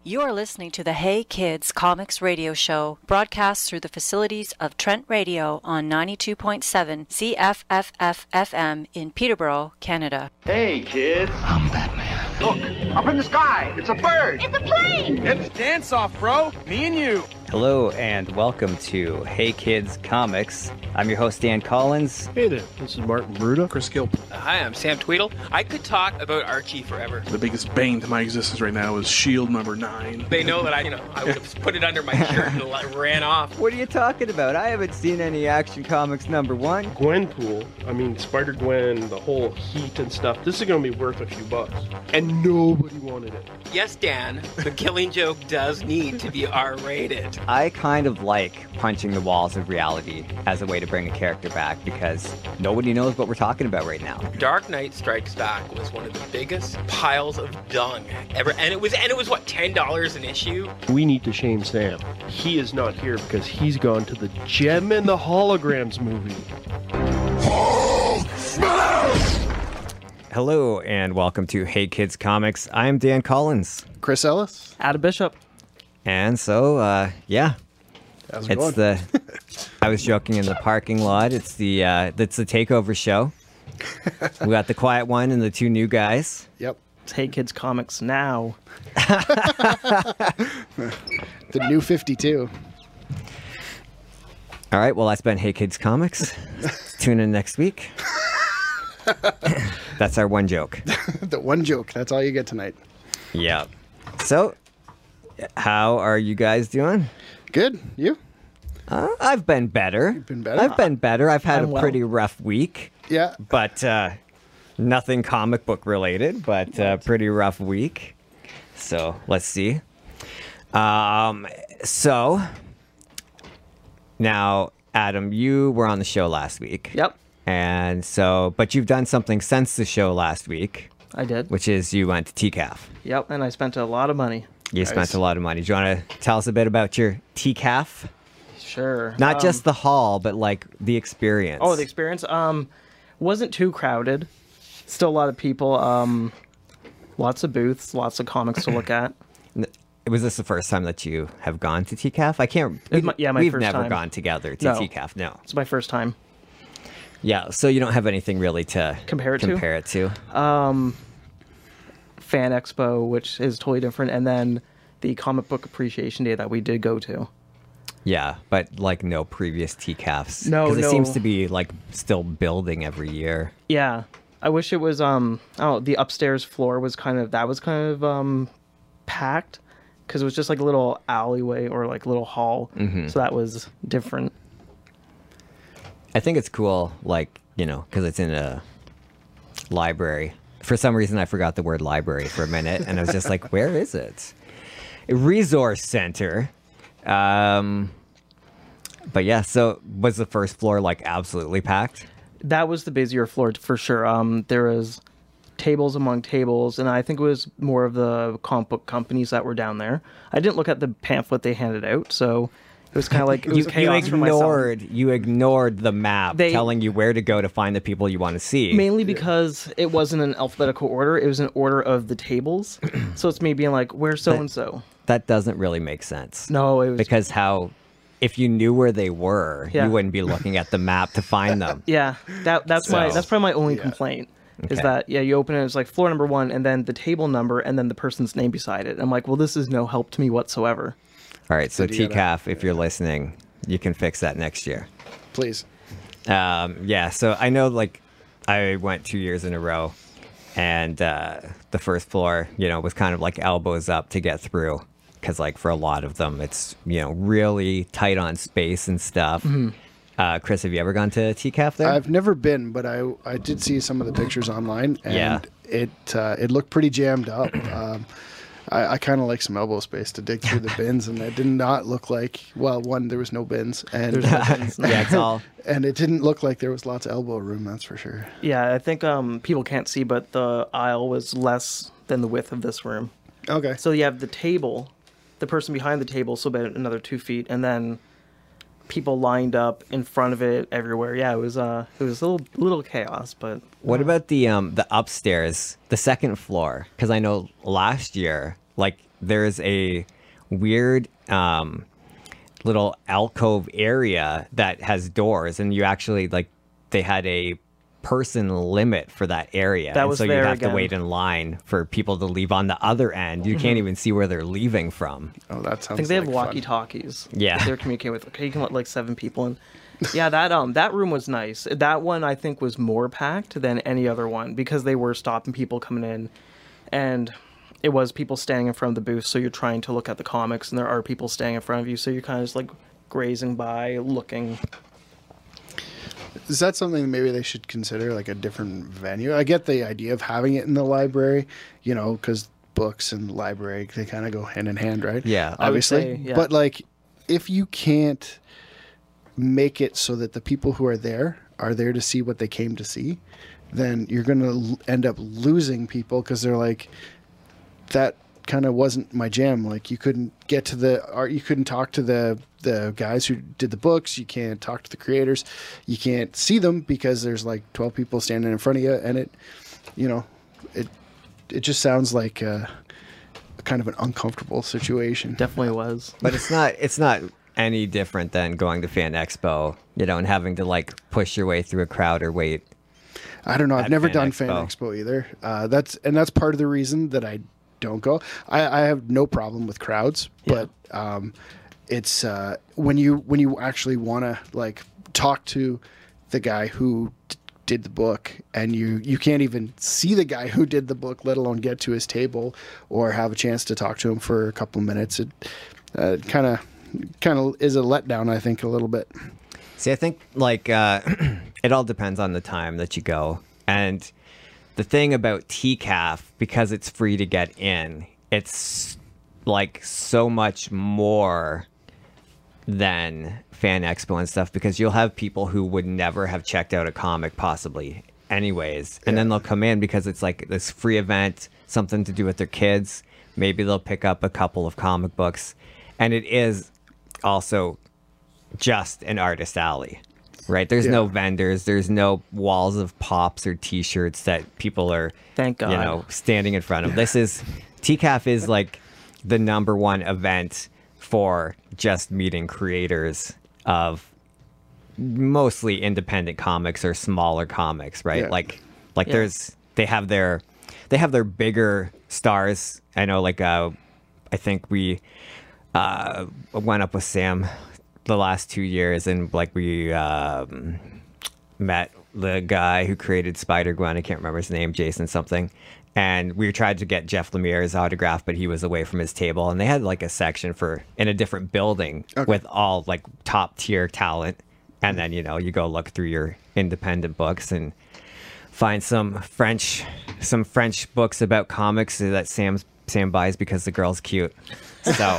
You are listening to the Hey Kids Comics Radio Show, broadcast through the facilities of Trent Radio on 92.7 CFFF-FM in Peterborough, Canada. Hey, kids. I'm Batman. Look, up in the sky. It's a bird. It's a plane. It's dance off, bro. Me and you. Hello and welcome to Hey Kids Comics. I'm your host, Dan Collins. Hey there, this is Martin Bruda. Chris Gilpin. Hi, I'm Sam Tweedle. I could talk about Archie forever. The biggest bane to my existence right now is Shield number 9. They know that I would have put it under my shirt and ran off. What are you talking about? I haven't seen any Action Comics number 1. Gwenpool, Spider-Gwen, the whole heat and stuff. This is going to be worth a few bucks. And nobody wanted it. Yes, Dan, the Killing Joke does need to be R-rated. I kind of like punching the walls of reality as a way to bring a character back because nobody knows what we're talking about right now. Dark Knight Strikes Back was one of the biggest piles of dung ever, and it was what, $10 an issue? We need to shame Sam. He is not here because he's gone to the Gem and the Holograms movie. Hello and welcome to Hey Kids Comics. I'm Dan Collins. Chris Ellis. Adam Bishop. And so, How's it going? I was joking in the parking lot. It's the takeover show. We got the quiet one and the two new guys. Yep. It's Hey Kids Comics now. The new 52. All right, well, that's been Hey Kids Comics. Tune in next week. That's our one joke. The one joke. That's all you get tonight. Yeah. So, how are you guys doing? Good. You? I've been better. You've been better? I've been better. I've had I'm a pretty rough week. Yeah. But nothing comic book related, but pretty rough week. So, let's see. So, now, Adam, you were on the show last week. Yep, And so, but you've done something since the show last week, I did. which is you went to TCAF. Yep, and I spent a lot of money. You spent a lot of money. Do you want to tell us a bit about your TCAF? Sure. Not just the hall, but like the experience. Oh, the experience? Wasn't too crowded. Still a lot of people. Lots of booths, lots of comics to look at. Was this the first time that you have gone to TCAF? I can't. My we've first never time. gone together to No. TCAF. No. It's my first time. Yeah. So you don't have anything really to Compare it to? Fan Expo, which is totally different, and then the Comic Book Appreciation Day that we did go to. Yeah, but like no previous TCAFs. No, Because it no. seems to be like still building every year. Yeah, I wish it was. The upstairs floor was kind of packed because it was just like a little alleyway or like a little hall. Mm-hmm. So that was different. I think it's cool, like, because it's in a library. For some reason, I forgot the word library for a minute, and I was just like, where is it? A resource center. But yeah, so was the first floor, like, absolutely packed? That was the busier floor for sure. There was tables among tables, and I think it was more of the comic book companies that were down there. I didn't look at the pamphlet they handed out, so it was kind of like it was chaos for myself. You ignored the map telling you where to go to find the people you want to see. Mainly because it wasn't an alphabetical order; it was an order of the tables. So it's me being like, "Where's so and so?" That doesn't really make sense. No, it was because if you knew where they were, you wouldn't be looking at the map to find them. Yeah, that's probably my only complaint. Is that you open it, it's like floor number 1, and then the table number, and then the person's name beside it. I'm like, well, this is no help to me whatsoever. All right, so TCAF, if you're listening, you can fix that next year. Please. Yeah, so I know, like, I went 2 years in a row, and the first floor, was kind of like elbows up to get through, because, like, for a lot of them, it's, really tight on space and stuff. Mm-hmm. Chris, have you ever gone to TCAF there? I've never been, but I did see some of the pictures online, and it looked pretty jammed up. I kind of like some elbow space to dig through the bins, and it did not look like, well, one, there was no bins, and There's no bins. Yeah, it's all. And it didn't look like there was lots of elbow room, that's for sure. Yeah, I think people can't see, but the aisle was less than the width of this room. Okay. So you have the table, the person behind the table, so about another 2 feet, and then people lined up in front of it everywhere. Yeah, it was a little chaos, but What about the upstairs, the second floor? Because I know last year, like there's a weird little alcove area that has doors, and you actually like they had a person limit for that area. That and was so you'd there have to again. wait in line for people to leave on the other end. You can't even see where they're leaving from. Oh, that sounds. I think they have like fun. walkie-talkies. Yeah. They're communicating with. Okay, you can let like 7 people in. Yeah, that room was nice. That one I think was more packed than any other one because they were stopping people coming in, and it was people standing in front of the booth. So you're trying to look at the comics, and there are people standing in front of you. So you're kind of just like grazing by, looking. Is that something that maybe they should consider, like a different venue? I get the idea of having it in the library, you know, because books and library, they kind of go hand in hand, right? Yeah. I would obviously. say, yeah. But like, if you can't make it so that the people who are there to see what they came to see, then you're going to end up losing people because they're like, that kind of wasn't my jam. Like, you couldn't get to the art, you couldn't talk to the guys who did the books, you can't talk to the creators, you can't see them because there's like 12 people standing in front of you, and it, you know, it just sounds like a kind of an uncomfortable situation. Definitely was. But it's not any different than going to Fan Expo, you know, and having to like push your way through a crowd or wait. I don't know. I've At never Fan done Expo. Fan Expo either. That's part of the reason that I don't go. I have no problem with crowds, but it's when you actually want to like talk to the guy who did the book, and you can't even see the guy who did the book, let alone get to his table or have a chance to talk to him for a couple of minutes. It kind of is a letdown, I think, a little bit. See, I think like it all depends on the time that you go. And the thing about TCAF, because it's free to get in, it's like so much more than Fan Expo and stuff, because you'll have people who would never have checked out a comic possibly anyways. And then they'll come in because it's like this free event, something to do with their kids. Maybe they'll pick up a couple of comic books. And it is also just an artist alley, right? There's no vendors. There's no walls of pops or T-shirts that people are, Thank God. you know, standing in front of. This is, TCAF is like the #1 event for just meeting creators of mostly independent comics or smaller comics, right? Yeah. Like they have their bigger stars. I know, like I think we went up with Sam the last 2 years, and like we met the guy who created Spider-Gwen. I can't remember his name, Jason something. And we tried to get Jeff Lemire's autograph, but he was away from his table. And they had like a section in a different building with all like top tier talent. And then, you know, you go look through your independent books and find some French books about comics that Sam buys because the girl's cute. So,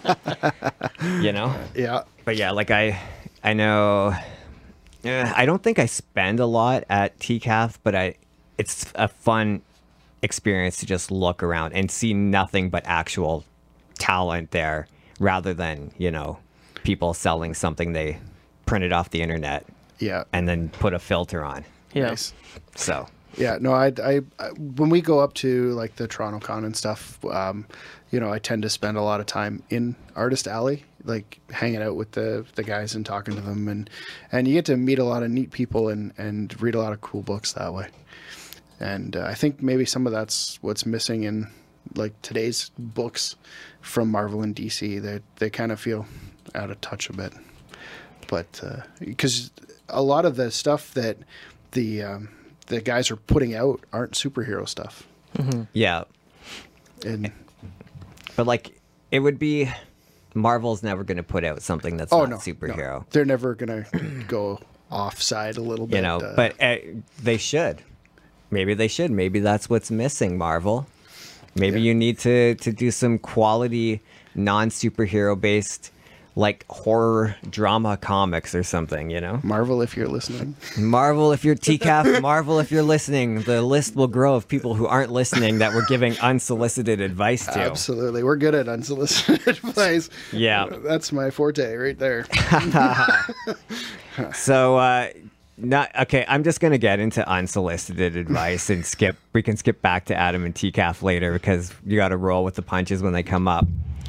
you know? Yeah. But yeah, like I know, I don't think I spend a lot at TCAF, but it's a fun experience to just look around and see nothing but actual talent there, rather than, you know, people selling something they printed off the internet and then put a filter on. Yeah. Nice. So Yeah, no, I when we go up to like the Toronto Con and stuff, you know, I tend to spend a lot of time in Artist Alley, like hanging out with the guys and talking to them, and you get to meet a lot of neat people and read a lot of cool books that way. And I think maybe some of that's what's missing in like today's books from Marvel and DC. They kind of feel out of touch a bit, but because a lot of the stuff that the guys are putting out aren't superhero stuff. yeah, And but like it would be, Marvel's never going to put out something that's not superhero. no. They're never gonna go offside a little bit. You know, but they should. Maybe they should. Maybe that's what's missing, Marvel. Maybe you need to do some quality, non-superhero based, like horror drama comics or something, you know? Marvel, if you're listening. Marvel, if you're TCAF, Marvel, if you're listening. The list will grow of people who aren't listening that we're giving unsolicited advice to. Absolutely. We're good at unsolicited advice. Yeah. That's my forte right there. So, not okay. I'm just gonna get into unsolicited advice and skip. We can skip back to Adam and TCAF later because you got to roll with the punches when they come up.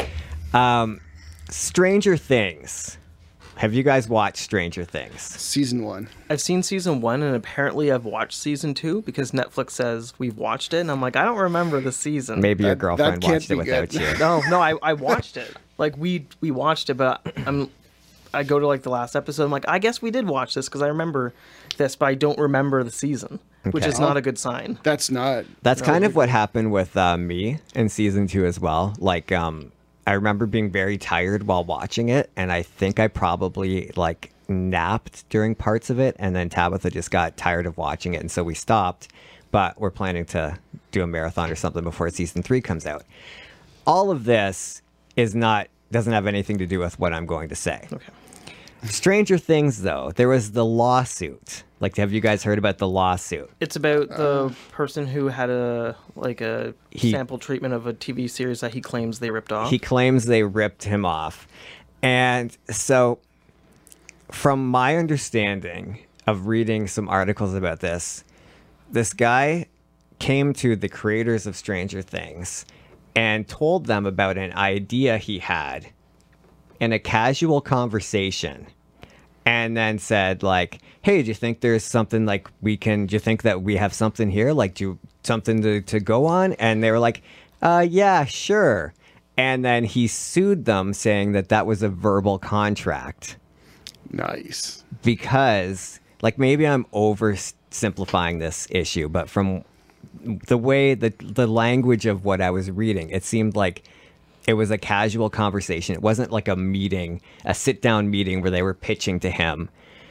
Stranger Things. Have you guys watched Stranger Things? Season 1. I've seen season 1, and apparently I've watched season 2 because Netflix says we've watched it, and I'm like, I don't remember the season. Maybe your That girlfriend can't watched it be without good. you. No, I watched it. Like we watched it, but I go to like the last episode. I'm like, I guess we did watch this because I remember this, but I don't remember the season, which Okay. is not a good sign. That's not. That's kind of what happened with me in season 2 as well. Like, I remember being very tired while watching it, and I think I probably like napped during parts of it, and then Tabitha just got tired of watching it, and so we stopped. But we're planning to do a marathon or something before season 3 comes out. All of this doesn't have anything to do with what I'm going to say. Okay. Stranger Things, though, there was the lawsuit. Like, have you guys heard about the lawsuit? It's about the person who had a sample treatment of a TV series that he claims they ripped off. He claims they ripped him off. And so, from my understanding of reading some articles about this guy came to the creators of Stranger Things and told them about an idea he had in a casual conversation, and then said like, hey, do you think there's something like do you think that we have something here? Like, something to go on? And they were like, yeah, sure. And then he sued them saying that was a verbal contract. Nice. Because, like, maybe I'm oversimplifying this issue, but from the way the language of what I was reading, it seemed like it was a casual conversation. It wasn't like a meeting, a sit-down meeting where they were pitching to him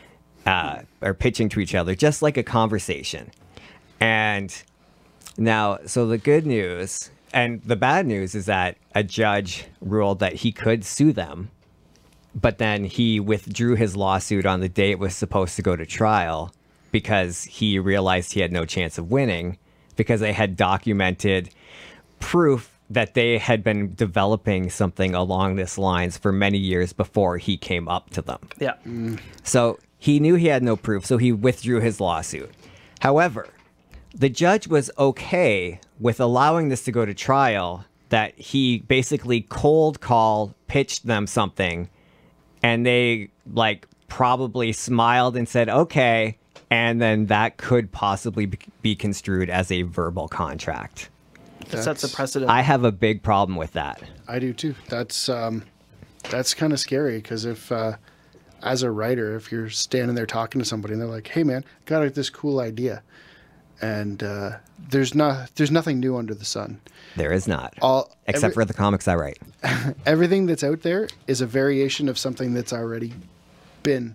or pitching to each other, just like a conversation. And now, so the good news and the bad news is that a judge ruled that he could sue them, but then he withdrew his lawsuit on the day it was supposed to go to trial because he realized he had no chance of winning because they had documented proof that they had been developing something along this lines for many years before he came up to them. Yeah. So he knew he had no proof, so he withdrew his lawsuit. However, the judge was okay with allowing this to go to trial, that he basically cold call pitched them something, and they like probably smiled and said, okay, and then that could possibly be construed as a verbal contract. It sets a precedent. I have a big problem with that. I do too. That's kind of scary because if, as a writer, if you're standing there talking to somebody and they're like, "Hey, man, got this cool idea," and there's nothing new under the sun. There is not, except every- for the comics I write. Everything that's out there is a variation of something that's already been.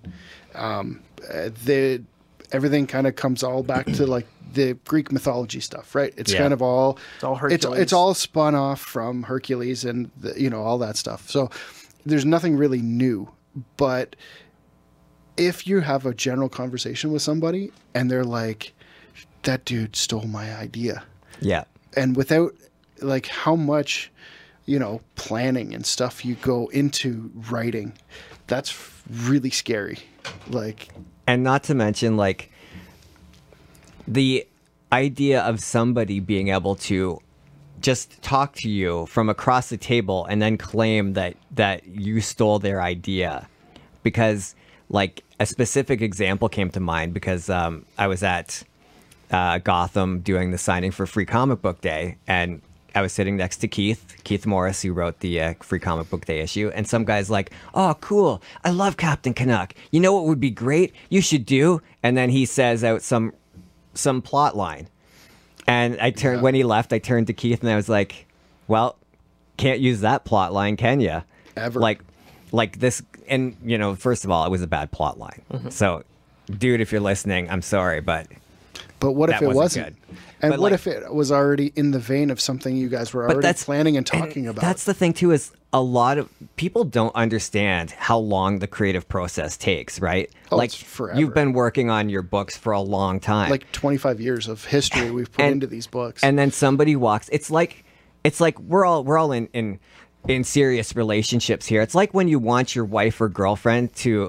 Everything kind of comes all back to like the Greek mythology stuff, right? It's kind of all Hercules. It's all spun off from Hercules and all that stuff. So there's nothing really new. But if you have a general conversation with somebody and they're like, "That dude stole my idea," Yeah. and without like how much planning and stuff you go into writing, that's really scary. Like. And not to mention, like, the idea of somebody being able to just talk to you from across the table and then claim that you stole their idea. Because, like, a specific example came to mind because I was at Gotham doing the signing for Free Comic Book Day, and I was sitting next to Keith Morris, who wrote the Free Comic Book Day issue, and some guy's like, "Oh, cool! I love Captain Canuck. You know what would be great? You should do." And then he says out some plot line, and I turned when he left. I turned to Keith and I was like, "Well, can't use that plot line, can you? Ever. Like this?" And first of all, it was a bad plot line. So, dude, if you're listening, I'm sorry, but what if that it wasn't? good. And But, what like- if it was already in the vein of something you guys were already planning and talking about? That's the thing too, is a lot of people don't understand how long the creative process takes, right? Oh, like it's forever. you've been working on your books for a long time. like 25 years of history we've put into these books. And then somebody walks. It's like we're all in serious relationships here. It's like when you want your wife or girlfriend to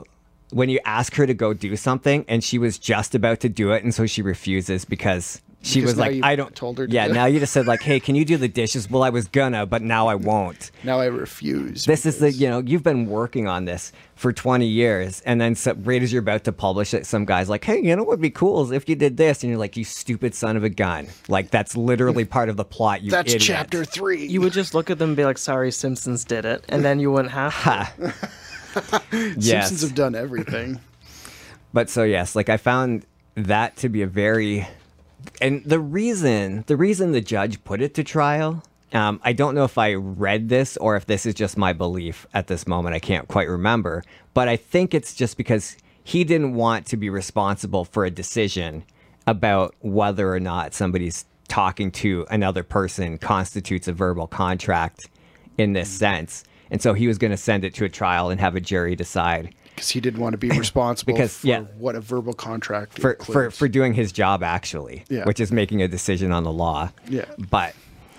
when you ask her to go do something and she was just about to do it, and so she refuses because she Because was now like, you I don't. told her to Yeah, do it. now you just said like, hey, can you do the dishes? Well, I was gonna, but now I won't. Now I refuse. This is the, you've been working on this for 20 years, and then right as you're about to publish it, some guy's like, hey, what would be cool is if you did this, and you're like, you stupid son of a gun. Like, that's literally part of the plot, you That's idiot. chapter 3. You would just look at them and be like, sorry, Simpsons did it. And then you wouldn't have to. Yes. Simpsons have done everything. But so, yes, like, I found that to be a very... And the reason the judge put it to trial, I don't know if I read this or if this is just my belief at this moment. I can't quite remember. But I think it's just because he didn't want to be responsible for a decision about whether or not somebody's talking to another person constitutes a verbal contract in this sense. And so he was going to send it to a trial and have a jury decide. Because he didn't want to be responsible for what a verbal contract for doing his job, actually, Yeah. which is making a decision on the law. Yeah. But,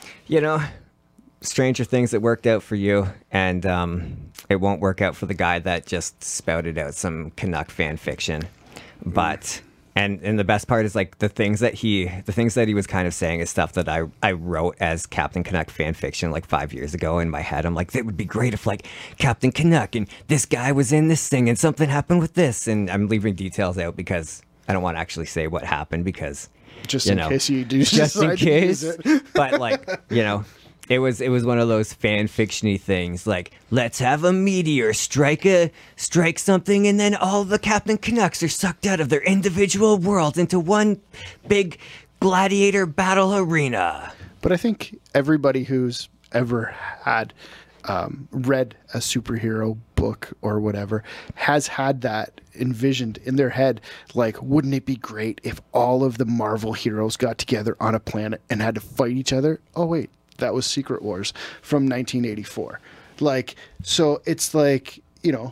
stranger things that worked out for you, and it won't work out for the guy that just spouted out some Canuck fan fiction. But... And the best part is like the things that he was kind of saying is stuff that I wrote as Captain Canuck fan fiction like 5 years ago in my head. I'm like, it would be great if like Captain Canuck and this guy was in this thing and something happened with this. And I'm leaving details out because I don't want to actually say what happened because just in case you do just in decide to use case. it. But like, it was one of those fan fiction-y things like, let's have a meteor strike something, and then all the Captain Canucks are sucked out of their individual worlds into one big gladiator battle arena. But I think everybody who's ever had read a superhero book or whatever has had that envisioned in their head. Like, wouldn't it be great if all of the Marvel heroes got together on a planet and had to fight each other? Oh, wait. That was Secret Wars from 1984. Like, so it's like,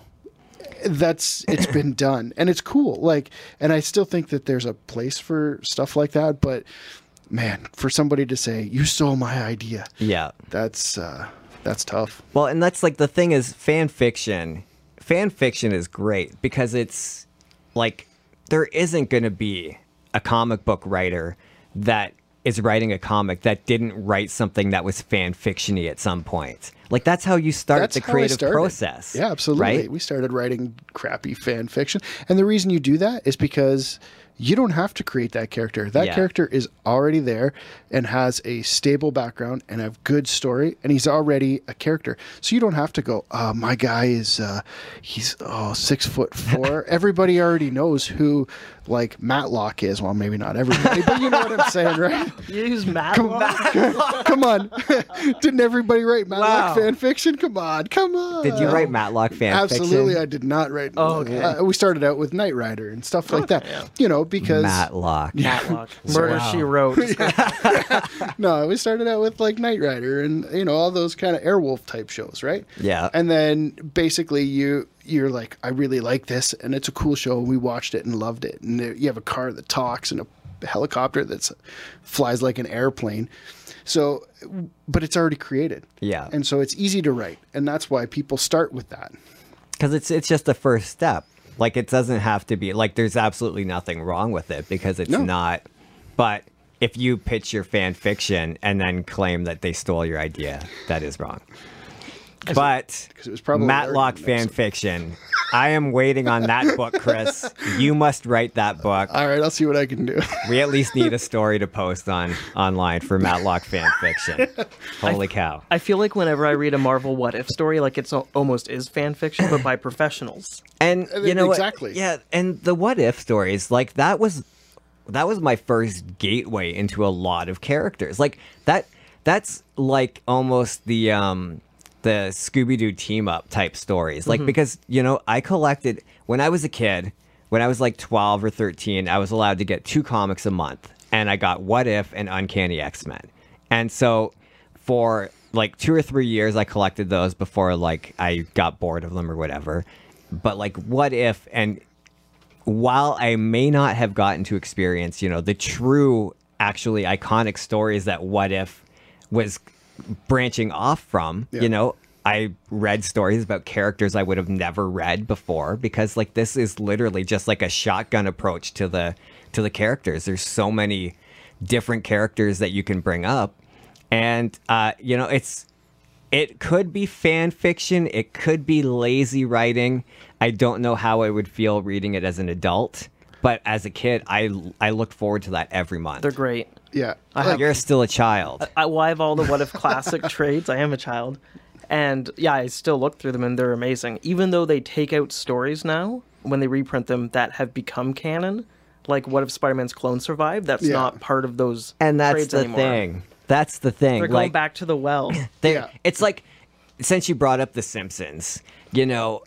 it's been done and it's cool. Like, and I still think that there's a place for stuff like that. But man, for somebody to say, you stole my idea. Yeah. That's tough. Well, and that's like the thing is fan fiction is great because it's like, there isn't going to be a comic book writer that is writing a comic that didn't write something that was fan fiction-y at some point. Like, that's how you start the creative process. Yeah, absolutely. Right? We started writing crappy fan fiction. And the reason you do that is because you don't have to create that character. That character is already there and has a stable background and a good story, and he's already a character. So you don't have to go, my guy is, he's 6'4". Everybody already knows who, like, Matlock is. Well, maybe not everybody, but you know what I'm saying, right? You use Matlock? Come on. Didn't everybody write Matlock fan fiction? Come on. Did you write Matlock fan fiction? Absolutely, I did not write. Oh, okay. We started out with Knight Rider and stuff like that. Yeah. Because Matlock. Murder, She Wrote. No, we started out with like Knight Rider and all those kind of Airwolf type shows, right? Yeah. And then basically you're like, I really like this, and it's a cool show. We watched it and loved it, and you have a car that talks and a helicopter that flies like an airplane. So, but it's already created. Yeah. And so it's easy to write, and that's why people start with that. Because it's just the first step. Like, it doesn't have to be, like, there's absolutely nothing wrong with it because it's not. But if you pitch your fan fiction and then claim that they stole your idea, that is wrong. But it was probably Matlock fan fiction, I am waiting on that book, Chris. You must write that book. All right, I'll see what I can do. We at least need a story to post online for Matlock fan fiction. Holy cow. I feel like whenever I read a Marvel What If story, like it's almost is fan fiction, but by professionals. And you know exactly. what? Yeah, and the What If stories, like that was my first gateway into a lot of characters. Like that's like almost the Scooby-Doo team-up type stories. Like, because, I collected, when I was a kid, when I was like 12 or 13, I was allowed to get 2 comics a month. And I got What If and Uncanny X-Men. And so for like 2 or 3 years, I collected those before like I got bored of them or whatever. But like What If, and while I may not have gotten to experience, the true, actually iconic stories that What If was branching off from, I read stories about characters I would have never read before, because like this is literally just like a shotgun approach to the characters. There's so many different characters that you can bring up, and you know, it could be fan fiction, it could be lazy writing. I don't know how I would feel reading it as an adult, but as a kid, I look forward to that every month. They're great. Yeah. You're still a child. I have all the What If classic trades. I am a child. And yeah, I still look through them and they're amazing. Even though they take out stories now, when they reprint them, that have become canon, like What If Spider-Man's clone survived? That's not part of those And that's trades the anymore. thing. That's the thing. They're going back to the well. Yeah. It's like, since you brought up The Simpsons, you know,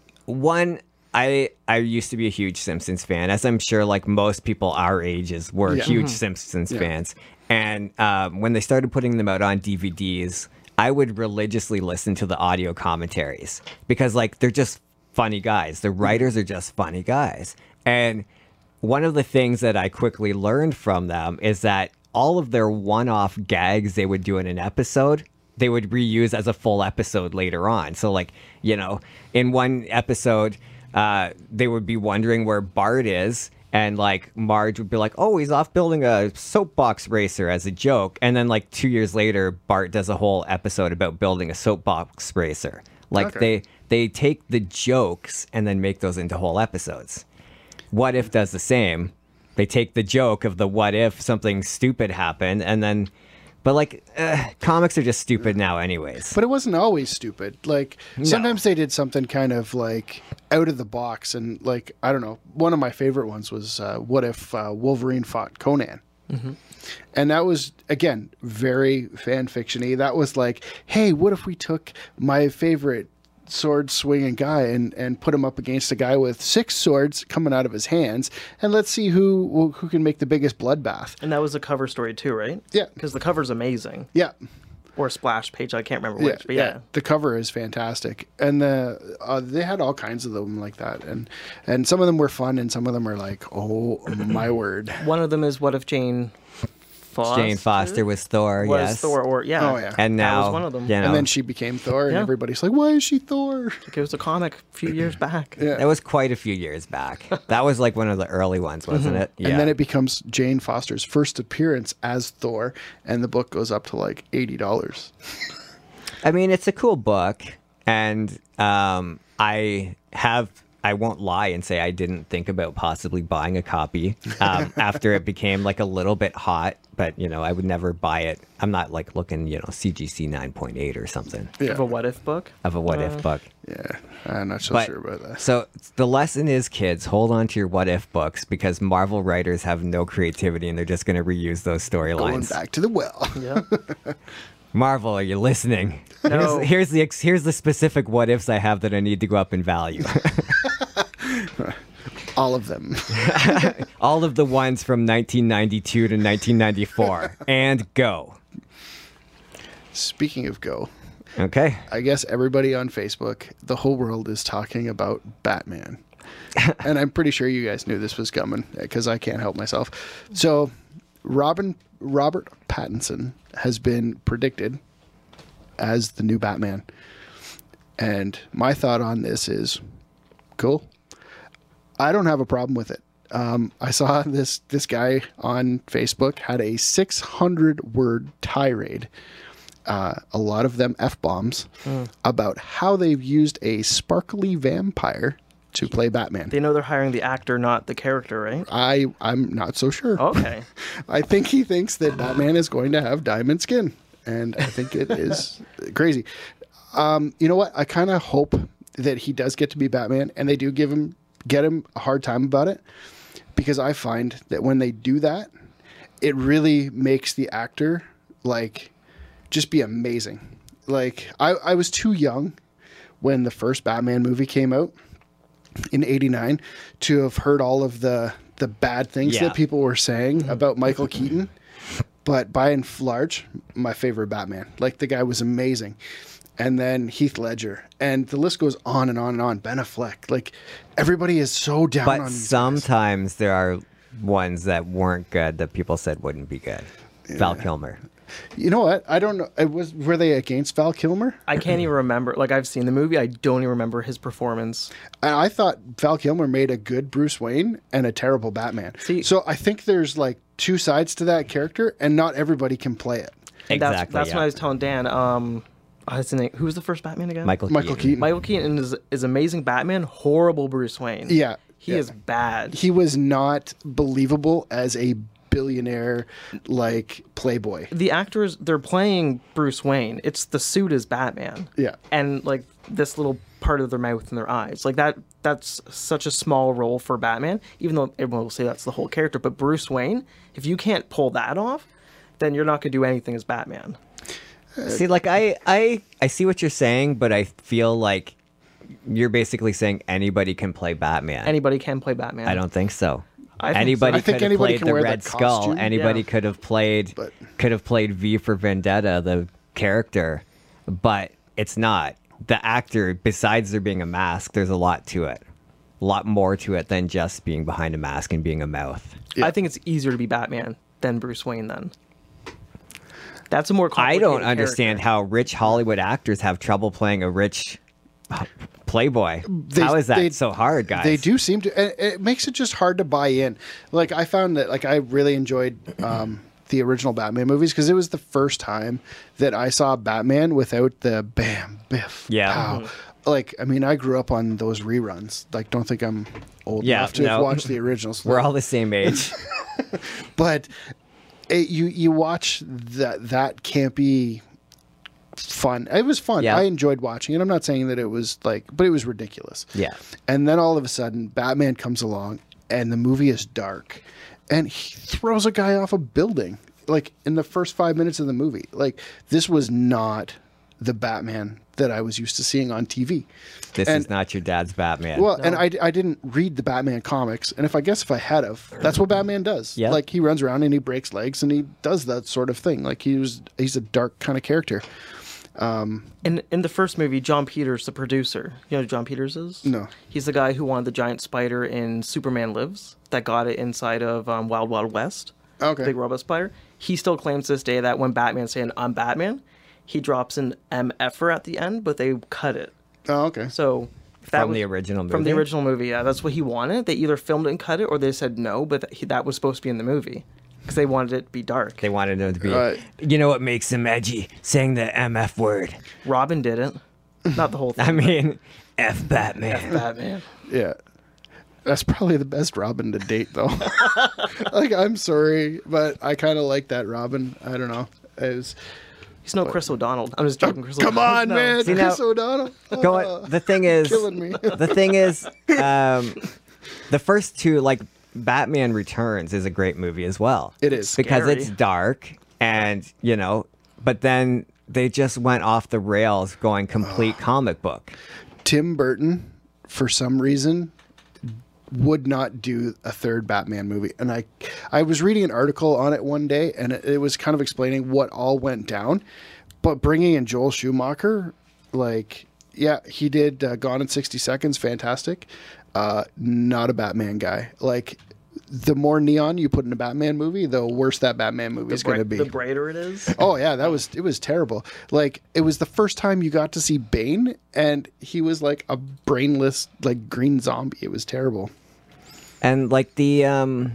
I used to be a huge Simpsons fan, as I'm sure like most people our ages were huge Simpsons fans. And when they started putting them out on DVDs, I would religiously listen to the audio commentaries, because like they're just funny guys. The writers are just funny guys. And one of the things that I quickly learned from them is that all of their one-off gags they would do in an episode, they would reuse as a full episode later on. So like, you know, in one episode, they would be wondering where Bart is, and like Marge would be like, oh, he's off building a soapbox racer, as a joke. And then like 2 years later, Bart does a whole episode about building a soapbox racer. Like they take the jokes and then make those into whole episodes. What If does the same. They take the joke of the what if something stupid happened, and then, but like comics are just stupid now anyways. But it wasn't always stupid. Like sometimes they did something kind of like out of the box, and like, I don't know. One of my favorite ones was What If Wolverine fought Conan. And that was, again, very fan fiction-y. That was like, hey, what if we took my favorite sword swinging guy and put him up against a guy with 6 swords coming out of his hands, and let's see who can make the biggest bloodbath. And that was a cover story too, right? Yeah. Because the cover's amazing. Yeah. Or a splash page, I can't remember which, but yeah. The cover is fantastic, and they had all kinds of them like that, and some of them were fun, and some of them are like, oh my word. One of them is What If Jane Foster was Thor, was yes. Thor, or yeah. Oh, yeah. And now, that was one of them. you know, And then she became Thor, and Yeah. everybody's like, why is she Thor? It was a comic a few years back. Yeah. that was quite a few years back. That was like one of the early ones, wasn't it? Yeah. And then it becomes Jane Foster's first appearance as Thor, and the book goes up to like $80. I mean, it's a cool book, and I won't lie and say I didn't think about possibly buying a copy after it became like a little bit hot, but you know, I would never buy it. I'm not like looking, you know, CGC 9.8 or something Of a What If book. of a What If book. Yeah, I'm not so But sure about that. so the lesson is, kids, hold on to your What If books, because Marvel writers have no creativity and they're just going to reuse those Going storylines. back to the well. Yeah. Marvel, are you listening? No. Here's the specific what ifs I have that I need to go up in value. All of them. All of the ones from 1992 to 1994, and go. Speaking of Go, Okay. I guess everybody on Facebook, the whole world is talking about Batman. And I'm pretty sure you guys knew this was coming, because I can't help myself. So Robert Pattinson has been predicted as the new Batman. And my thought on this is, cool. I don't have a problem with it. I saw this guy on Facebook had a 600-word tirade, a lot of them F-bombs, about how they've used a sparkly vampire to play Batman. They know they're hiring the actor, not the character, right? I'm not so sure. Okay. I think he thinks that Batman is going to have diamond skin, and I think it is crazy. You know what? I kind of hope that he does get to be Batman, and they do get him a hard time about it, because I find that when they do that, it really makes the actor like just be amazing. Like I was too young when the first Batman movie came out in '89 to have heard all of the bad things that people were saying about Michael Keaton. But by and large, my favorite Batman. Like, the guy was amazing. And then Heath Ledger. And the list goes on and on and on. Ben Affleck. Like, everybody is so down on But these sometimes there are ones that weren't good that people said wouldn't be good. Val Kilmer. You know what? I don't know. Were they against Val Kilmer? I can't even remember. Like, I've seen the movie. I don't even remember his performance. And I thought Val Kilmer made a good Bruce Wayne and a terrible Batman. So I think there's like two sides to that character, and not everybody can play it. Exactly. That's what I was telling Dan. His name, who was the first Batman again? Michael Keaton. Michael Keaton is amazing Batman, horrible Bruce Wayne. Yeah. He is bad. He was not believable as a billionaire, like, playboy. The actors, they're playing Bruce Wayne. It's the suit as Batman. Yeah. And, like, this little part of their mouth and their eyes. Like, that's such a small role for Batman, even though everyone will say that's the whole character. But Bruce Wayne, if you can't pull that off, then you're not going to do anything as Batman. See, like, I see what you're saying, but I feel like you're basically saying anybody can play Batman. Anybody can play Batman. I don't think so. I think Anybody so. could have played the wear the Red Skull. costume. Anybody Yeah. could have played V for Vendetta, the character, but it's not. The actor, besides there being a mask, there's a lot to it. A lot more to it than just being behind a mask and being a mouth. I think it's easier to be Batman than Bruce Wayne then. That's a more I complicated don't understand character. how rich Hollywood actors have trouble playing a rich playboy. How is that so hard, guys? They do seem to. And it makes it just hard to buy in. Like, I found that, like, I really enjoyed the original Batman movies because it was the first time that I saw Batman without the bam, biff, pow. Mm-hmm. Like, I mean, I grew up on those reruns. Like, don't think I'm old enough to watch the originals. We're all the same age. But you watch that campy fun. It was fun. Yeah. I enjoyed watching it. I'm not saying that it was like, but it was ridiculous. Yeah. And then all of a sudden, Batman comes along, and the movie is dark, and he throws a guy off a building. Like, in the first 5 minutes of the movie. Like, this was not the Batman that I was used to seeing on TV. This is not your dad's Batman. Well, and I didn't read the Batman comics, and if I had of, that's what Batman does. Yeah. Like, he runs around and he breaks legs and he does that sort of thing. Like, he's a dark kind of character. In the first movie, John Peters, the producer, you know who John Peters is? No. He's the guy who wanted the giant spider in Superman Lives that got it inside of Wild Wild West. Okay. Big robot spider. He still claims to this day that when Batman's saying, "I'm Batman," he drops an MFer at the end, but they cut it. Oh, okay. So that From was, the original movie? From the original movie, yeah. That's what he wanted. They either filmed it and cut it, or they said no, but that was supposed to be in the movie. Because they wanted it to be dark. They wanted it to be, you know what makes him edgy? Saying the MF word. Robin did it. Not the whole thing. I mean, F Batman. F Batman. Yeah. That's probably the best Robin to date, though. Like, I'm sorry, but I kind of like that Robin. I don't know. He's no Chris O'Donnell. I'm just joking. Chris Come O'Donnell. on, No. man. See, Chris now- O'Donnell. The thing is, killing me. the thing is, the first two, like, Batman Returns is a great movie as well. It is. Because Scary. it's dark and, you know, but then they just went off the rails going complete comic book. Tim Burton, for some reason, would not do a third Batman movie. And I was reading an article on it one day, and it was kind of explaining what all went down. But bringing in Joel Schumacher, like, yeah, he did Gone in 60 Seconds, fantastic. Not a Batman guy. Like, the more neon you put in a Batman movie, the worse that Batman movie is going to be. The brighter it is. Oh yeah, it was terrible. Like, it was the first time you got to see Bane, and he was like a brainless, like, green zombie. It was terrible. And like the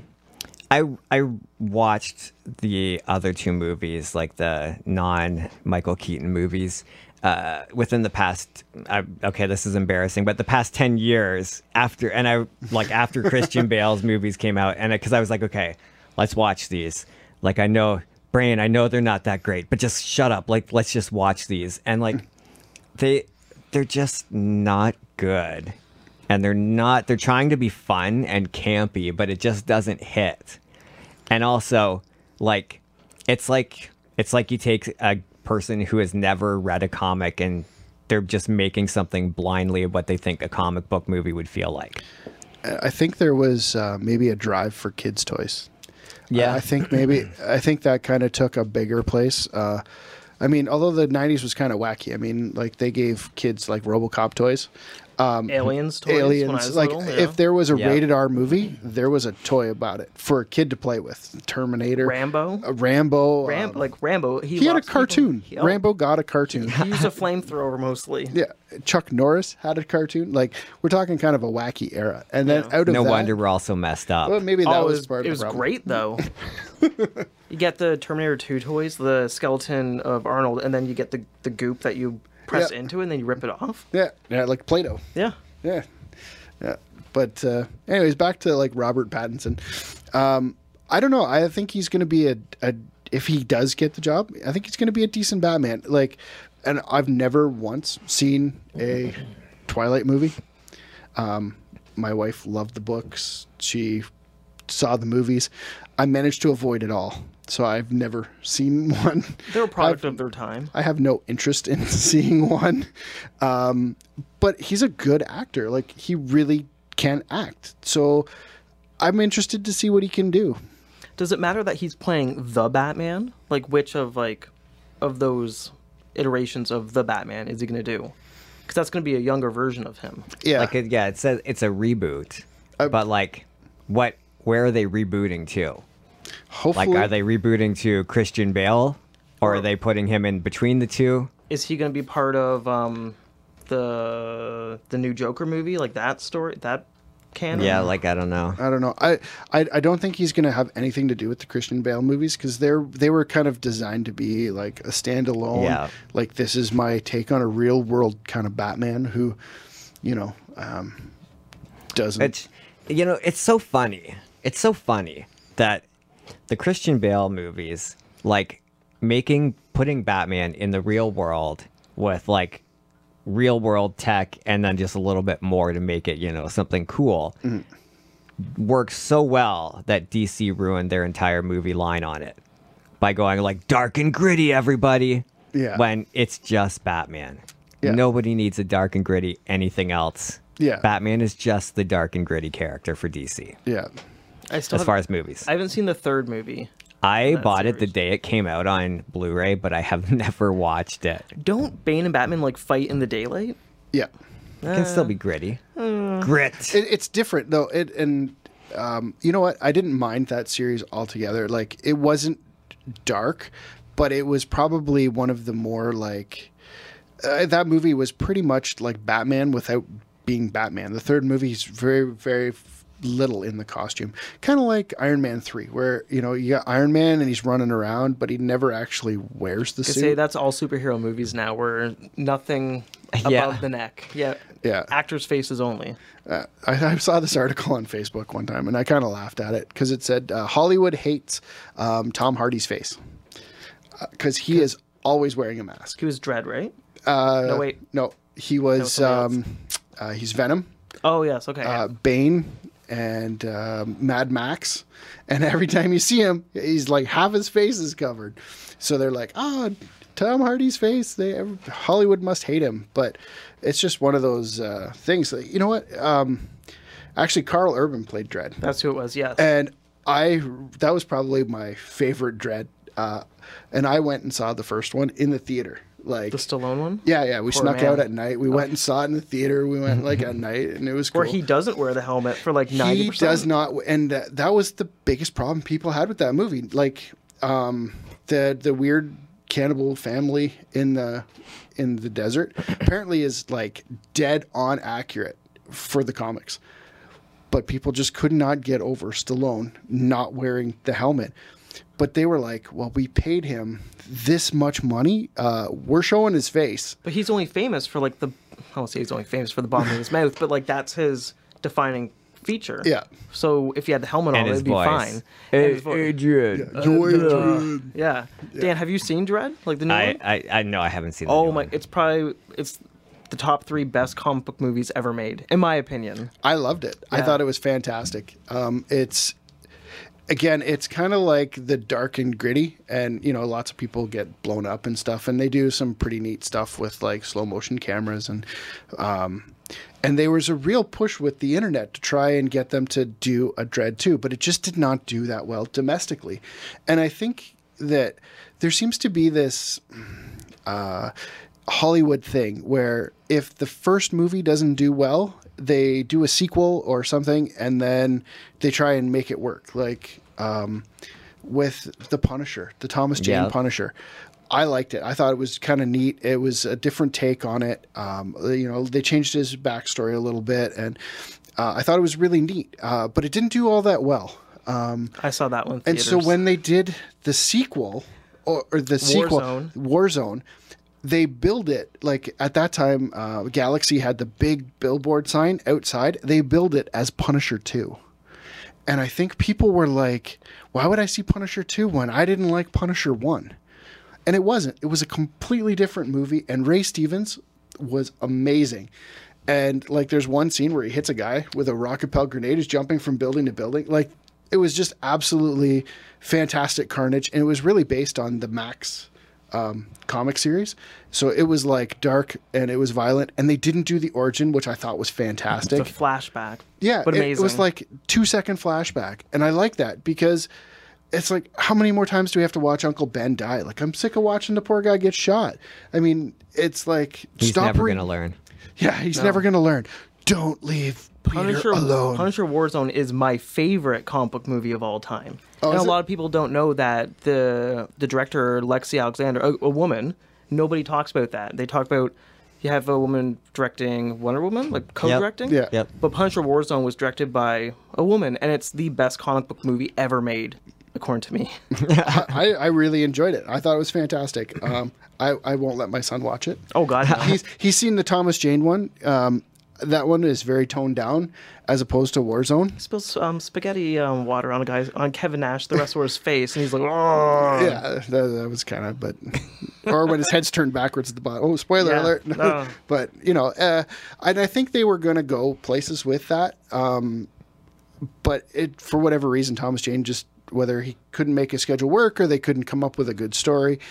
I watched the other two movies, like the non-Michael Keaton movies, within the past. Okay, this is embarrassing, but the past 10 years after Christian Bale's movies came out, and because I was like, okay, let's watch these. Like, I know they're not that great, but just shut up. Like, let's just watch these, and like they're just not good. And they're trying to be fun and campy, but it just doesn't hit. And also, like, it's like you take a person who has never read a comic and they're just making something blindly of what they think a comic book movie would feel like. I think there was maybe a drive for kids' toys. Yeah. I think that kind of took a bigger place. I mean, although the 90s was kind of wacky, I mean, like, they gave kids like RoboCop toys. Aliens toys. When I Aliens. was Like little, yeah. if there was a Yeah. rated R movie, there was a toy about it for a kid to play with. Terminator, Rambo. Rambo. Rambo. He had a lost people. cartoon. Oh, Rambo got a cartoon. He used a flamethrower mostly. Yeah, Chuck Norris had a cartoon. Like we're talking kind of a wacky era, and then out of No that, wonder we're all so messed up. well, maybe that Oh, was part it of was the problem. great though. You get the Terminator 2 toys, the skeleton of Arnold, and then you get the goop that you press Yeah. into, and then you rip it off. Yeah, like Play-Doh. Yeah. Yeah. But anyways, back to like Robert Pattinson. I don't know. I think he's going to be a if he does get the job, I think he's going to be a decent Batman. Like, and I've never once seen a Twilight movie. My wife loved the books. She saw the movies. I managed to avoid it all. So I've never seen one. They're a product of their time. I have no interest in seeing one. But he's a good actor. Like, he really can act. So I'm interested to see what he can do. Does it matter that he's playing the Batman? Like, which of those iterations of the Batman is he going to do? Because that's going to be a younger version of him. Yeah. Like, it says it's a reboot, but like, where are they rebooting to? Hopefully. Like, are they rebooting to Christian Bale, or are they putting him in between the two? Is he going to be part of the new Joker movie? Like that story, that canon? Yeah, like I don't know. I don't know. I don't think he's going to have anything to do with the Christian Bale movies because they were kind of designed to be like a standalone. Yeah. Like, this is my take on a real world kind of Batman who, doesn't. It's so funny. It's so funny that the Christian Bale movies, like putting Batman in the real world with like real world tech and then just a little bit more to make it, something cool, works so well that DC ruined their entire movie line on it by going like dark and gritty, everybody. Yeah. When it's just Batman. Yeah. Nobody needs a dark and gritty anything else. Yeah. Batman is just the dark and gritty character for DC. Yeah. I still As haven't- far as movies. I haven't seen the third movie. I that bought it the series. day it came out on Blu-ray, but I have never watched it. Don't Bane and Batman like fight in the daylight? Yeah. It can still be gritty. Grit. It's different though. You know what? I didn't mind that series altogether. Like, it wasn't dark, but it was probably one of the more like that movie was pretty much like Batman without being Batman. The third movie is very, very little in the costume, kind of like Iron Man 3, where you got Iron Man and he's running around, but he never actually wears the I suit. say that's all superhero movies now, where nothing Yeah. above the neck. Yeah. Yeah. Actors' faces only. I saw this article on Facebook one time, and I kind of laughed at it because it said Hollywood hates Tom Hardy's face because he is always wearing a mask. He was Dredd, right? No, wait. No, he was. somebody He's Venom, Oh, yes. Okay. Bane, and Mad Max. And every time you see him, he's like half his face is covered. So they're like, "Oh, Tom Hardy's face. Hollywood must hate him." But it's just one of those things. You know what? Actually, Carl Urban played Dredd. That's who it was, yes. And that was probably my favorite Dredd. And I went and saw the first one in the theater. Like the Stallone one? Yeah. We Poor snuck man. out at night. We went and saw it in the theater. We went like at night, and it was cool. Where he doesn't wear the helmet for like 90%. He does not, and that was the biggest problem people had with that movie. Like the weird cannibal family in the desert apparently is like dead on accurate for the comics, but people just could not get over Stallone not wearing the helmet. But they were like, well, we paid him this much money. We're showing his face. But he's only famous for like I won't say he's only famous for the bottom of his mouth, but like that's his defining feature. Yeah. So if he had the helmet And on, his it'd be voice. fine. And his voice. Adrian. Yeah. Dan, have you seen Dredd? Like the new one? I know I haven't seen. The Oh new my! one. It's the top 3 best comic book movies ever made, in my opinion. I loved it. I Yeah. thought it was fantastic. It's kind of like the dark and gritty, and lots of people get blown up and stuff, and they do some pretty neat stuff with like slow motion cameras, and there was a real push with the internet to try and get them to do a Dredd 2, but it just did not do that well domestically. And I think that there seems to be this Hollywood thing where if the first movie doesn't do well, they do a sequel or something, and then they try and make it work. Like with The Punisher, the Thomas Jane Punisher. I liked it. I thought it was kind of neat. It was a different take on it. They changed his backstory a little bit, and I thought it was really neat. But it didn't do all that well. I saw that one in and theaters. so when they did the sequel, or the sequel, Warzone, they build it, like at that time, Galaxy had the big billboard sign outside. They build it as Punisher 2. And I think people were like, why would I see Punisher 2 when I didn't like Punisher 1? And it wasn't. It was a completely different movie. And Ray Stevens was amazing. And like there's one scene where he hits a guy with a rocket propelled grenade, is jumping from building to building. Like it was just absolutely fantastic carnage. And it was really based on the Max comic series. So it was like dark and it was violent. And they didn't do the origin, which I thought was fantastic. It's a flashback. Yeah, but amazing. It was like 2-second flashback. And I like that because it's like, how many more times do we have to watch Uncle Ben die? Like, I'm sick of watching the poor guy get shot. I mean, it's like, he's never going to learn. Yeah, he's never going to learn. Don't leave Peter alone. Punisher Warzone is my favorite comic book movie of all time. Oh, and a lot of people don't know that the director, Lexi Alexander, a woman, nobody talks about that. They talk about, you have a woman directing Wonder Woman, like co-directing. Yeah. Yep. But Punisher Warzone was directed by a woman, and it's the best comic book movie ever made, according to me. I really enjoyed it. I thought it was fantastic. I won't let my son watch it. Oh, God. No. He's seen the Thomas Jane one. That one is very toned down as opposed to Warzone. He spills spaghetti water on Kevin Nash, the wrestler's face, and he's like, oh. Yeah, that was kind of, but, or when his head's turned backwards at the bottom. Oh, spoiler alert. No. But, and I think they were going to go places with that. But for whatever reason, Thomas Jane just, whether he couldn't make his schedule work or they couldn't come up with a good story.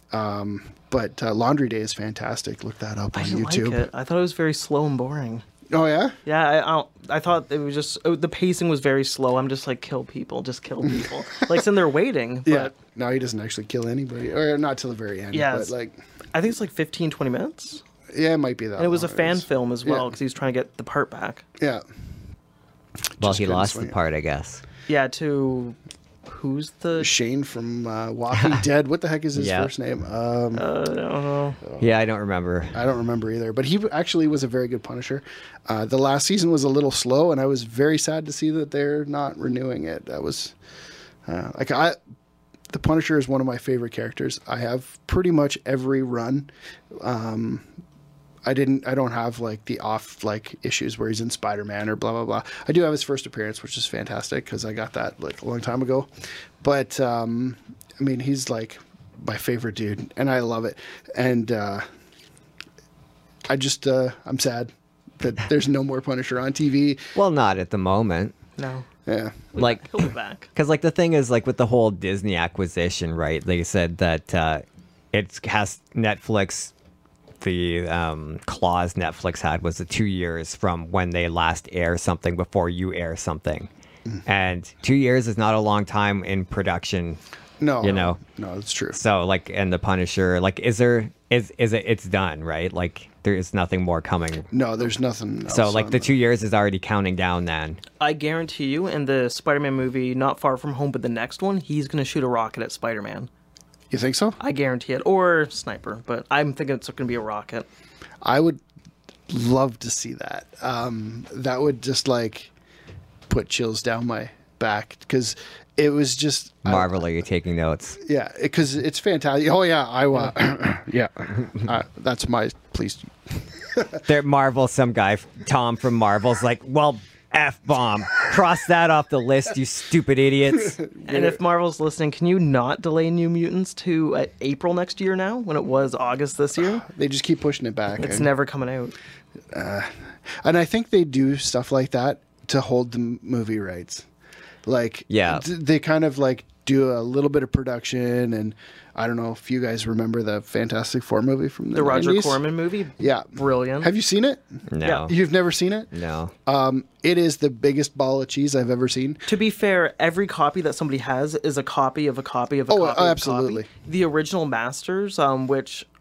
But Laundry Day is fantastic. Look that up on YouTube. Like it. I thought it was very slow and boring. Oh, yeah? Yeah, I thought it was just, the pacing was very slow. I'm just like, kill people. Like, sitting there waiting. But Yeah. No, he doesn't actually kill anybody. Or not till the very end. Yeah, But like, I think it's like 15, 20 minutes. yeah, it might be that. And it was a long. fan film as well, Yeah. because he was trying to get the part back. Yeah. Well, Just he couldn't lost swing the it. part, I guess. Yeah, to, who's the... Shane from Walking Dead. What the heck is his Yeah. first name? I don't know. Yeah, I don't remember. I don't remember either. But he actually was a very good Punisher. The last season was a little slow, and I was very sad to see that they're not renewing it. That was the Punisher is one of my favorite characters. I have pretty much every run. I don't have like the off like issues where he's in Spider-Man or blah blah blah. I do have his first appearance, which is fantastic because I got that like a long time ago. But I mean, he's like my favorite dude, and I love it. And I just I'm sad that there's no more Punisher on TV. Well, not at the moment. No. Yeah. Like, He'll be back. because like the thing is, like with the whole Disney acquisition, right? They said that it has Netflix. The clause Netflix had was the 2 years from when they last air something before you air something, and 2 years is not a long time in production. No. You know. No, it's true. So like, and the Punisher, like, is it? It's done, right? Like, there is nothing more coming. No, there's nothing else So like on the it. 2 years is already counting down. Then I guarantee you, in the Spider-Man movie, Not Far From Home, but the next one, he's going to shoot a rocket at Spider-Man. You think so? I guarantee it. Or Sniper, but I'm thinking it's going to be a rocket. I would love to see that. That would just like put chills down my back because it was just Marvel, are you taking notes? Yeah, because it's fantastic. Oh yeah, yeah. That's my please. There, Marvel, some guy, Tom from Marvel's like, well, F-bomb. Cross that off the list, you stupid idiots. And if Marvel's listening, can you not delay New Mutants to April next year now, when it was August this year? They just keep pushing it back. It's never coming out. And I think they do stuff like that to hold the movie rights. Like, Yeah. they kind of like do a little bit of production, and I don't know if you guys remember the Fantastic Four movie from the The 90s. Roger Corman movie? Yeah. Brilliant. Have you seen it? No. You've never seen it? No. It is the biggest ball of cheese I've ever seen. To be fair, every copy that somebody has is a copy of a copy of a Oh, copy of a absolutely. copy. The original Masters, which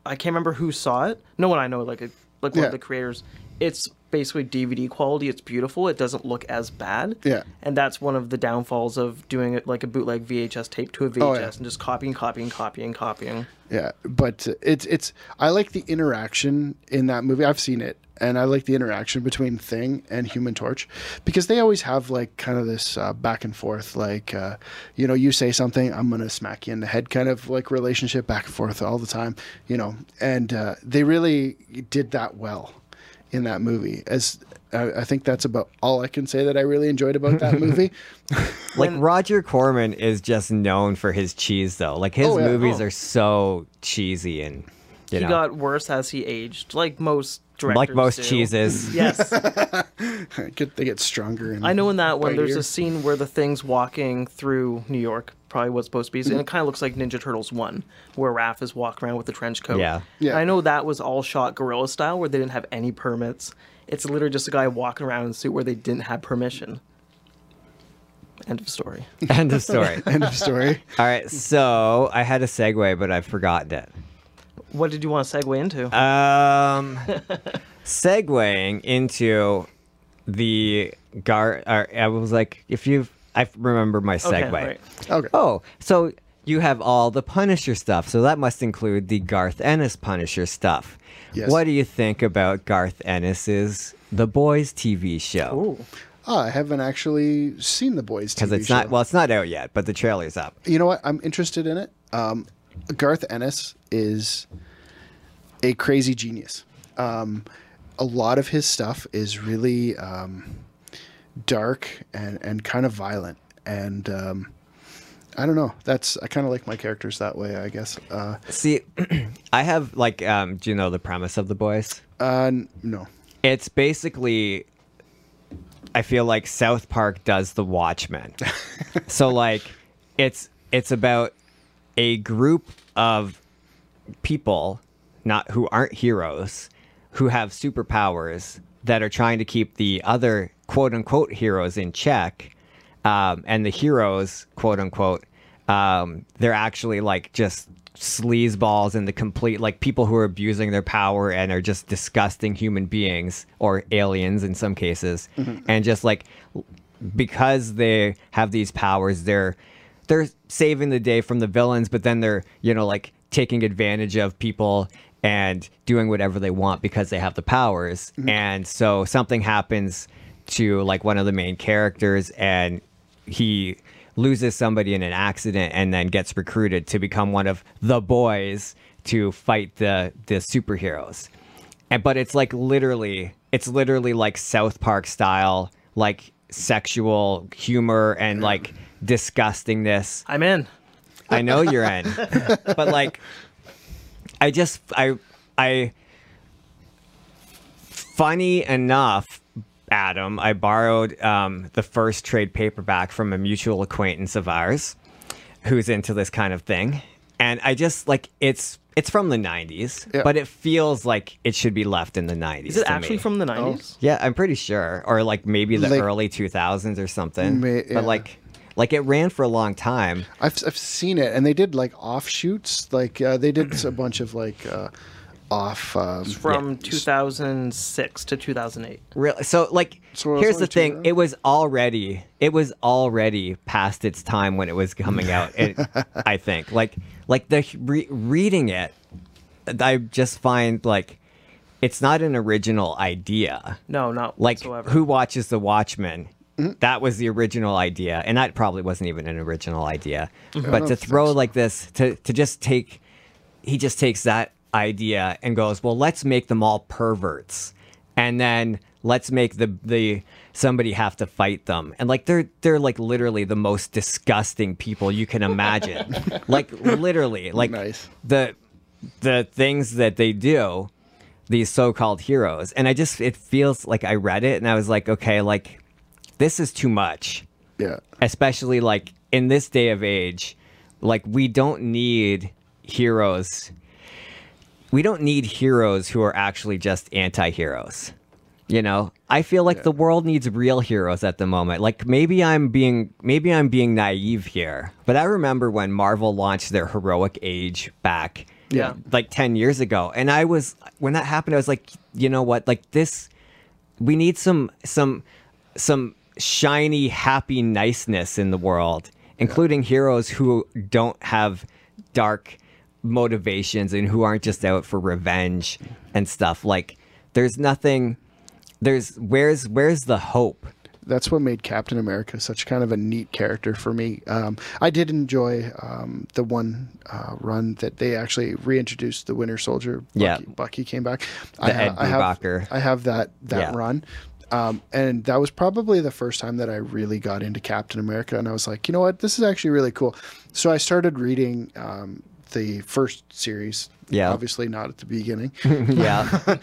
I can't remember who saw it. No one I know, like one Yeah. of the creators. It's basically DVD quality. It's beautiful. It doesn't look as bad. Yeah. And that's one of the downfalls of doing it like a bootleg VHS tape to a VHS Oh, yeah. and just copying. Yeah, but it's I like the interaction in that movie. I've seen it, and I like the interaction between Thing and Human Torch because they always have like kind of this back and forth, like you know, you say something, I'm gonna smack you in the head, kind of like relationship back and forth all the time, you know. And they really did that well in that movie. As I think that's about all I can say that I really enjoyed about that movie. Like Roger Corman is just known for his cheese, though. Like his Oh, yeah. movies are so cheesy, and you He know, got worse as he aged, like most directors like most do. cheeses. Yes. They get stronger. And I know in that one, there's bitier. a scene where the Thing's walking through New York, probably what's supposed to be, Mm-hmm. and it kind of looks like Ninja Turtles 1, where Raph is walking around with the trench coat. Yeah. Yeah. I know that was all shot guerrilla style, where they didn't have any permits. It's literally just a guy walking around in a suit where they didn't have permission. End of story. End of story. End of story. All right, so I had a segue, but I've forgotten it. What did you want to segue into? Segueing into the I was like, I remember my segue. Okay, right. Okay. Oh, so you have all the Punisher stuff, so that must include the Garth Ennis Punisher stuff. Yes. What do you think about Garth Ennis's The Boys TV show? Ooh. I haven't actually seen The Boys Because TV it's not, show. well, it's not out yet, but the trailer's up. You know what? I'm interested in it. Garth Ennis is a crazy genius. A lot of his stuff is really dark and kind of violent. And I don't know. I kind of like my characters that way, I guess. See, I have, like, do you know the premise of The Boys? No. It's basically, I feel like South Park does The Watchmen. So like it's about a group of people who aren't heroes who have superpowers that are trying to keep the other quote unquote heroes in check. And the heroes, quote unquote, they're actually like just sleazeballs and the complete, like, people who are abusing their power and are just disgusting human beings, or aliens in some cases. And just like, because they have these powers, they're saving the day from the villains, but then they're, you know, like taking advantage of people and doing whatever they want because they have the powers. And so something happens to like one of the main characters, and he loses somebody in an accident and then gets recruited to become one of the boys to fight the superheroes. But it's literally like South Park style, like sexual humor and like disgustingness. I'm in. I know you're in, but like, funny enough, Adam, I borrowed the first trade paperback from a mutual acquaintance of ours who's into this kind of thing. And I just like, it's from the 90s, Yeah. but it feels like it should be left in the 90s. Is it to actually me. from the 90s? Yeah, I'm pretty sure. Or like maybe the Like- early 2000s or something. Yeah. But like it ran for a long time. I've seen it, and they did like offshoots. Like they did a bunch of like off. From 2006 to 2008. Really? So like, So it was here's the only thing. 2 It was already past its time when it was coming out. I think like reading it, I just find like it's not an original idea. No, not Like, whatsoever. who watches The Watchmen? That was the original idea, and that probably wasn't even an original idea. But to throw like this, to just take, he just takes that idea and goes, well, let's make them all perverts, and then let's make the somebody have to fight them, and like they're like literally the most disgusting people you can imagine. Like literally, like Nice. the things that they do, these so-called heroes, and it feels like I read it and I was like, okay, like this is too much. Yeah. Especially like in this day of age, like we don't need heroes. We don't need heroes who are actually just anti-heroes. You know, I feel like the world needs real heroes at the moment. Like maybe I'm being naive here, but I remember when Marvel launched their Heroic Age back Yeah. like 10 years ago. And when that happened, I was like, you know what? Like this, we need some shiny, happy niceness in the world, including heroes who don't have dark motivations and who aren't just out for revenge and stuff. Like where's the hope? That's what made Captain America such kind of a neat character for me. I did enjoy the one run that they actually reintroduced the Winter Soldier. Bucky came back. Ed Brubaker. I have that run. And that was probably the first time that I really got into Captain America. And I was like, you know what? This is actually really cool. So I started reading the first series. Yeah. Obviously not at the beginning. Yeah.